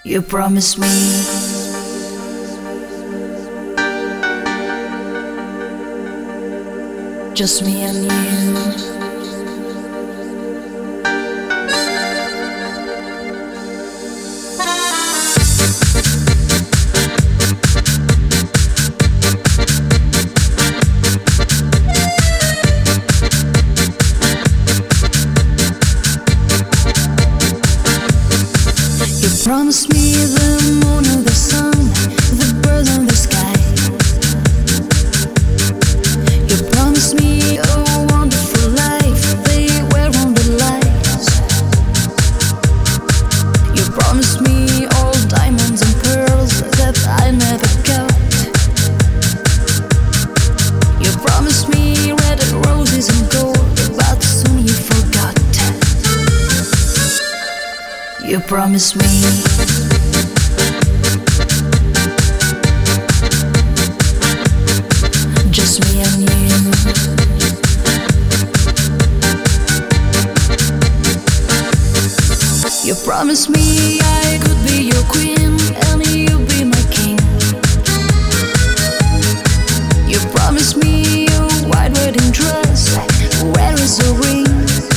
You promised me just me and you. Promise me the moon and the sun, the birds and the sky. You promised me a wonderful life, they were on the lights. You promised me all diamonds and pearls that I never got. You promised me red roses and gold, but soon you forgot. You promised me just me and you. You promised me I could be your queen and you be my king. You promised me a white wedding dress, where is the ring?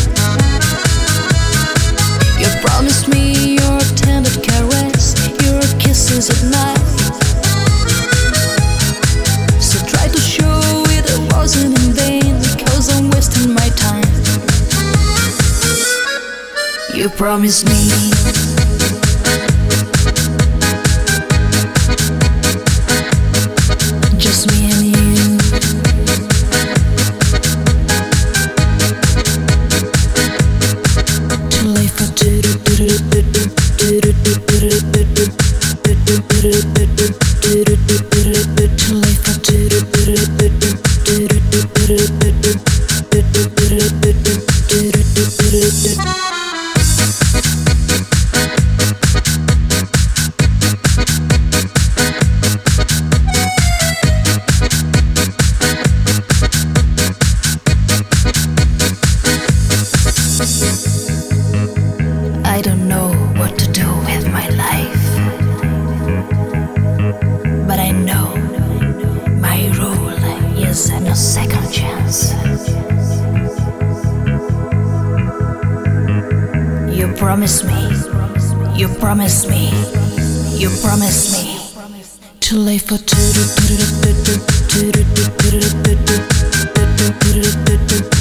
You promised me your tender caress, your kisses at night. So try to show it wasn't in vain, because I'm wasting my time. You promised me just me and you. I don't know what to do with my life, but I know my rule is no second chance. You promised me, you promised me, you promised me to live for two.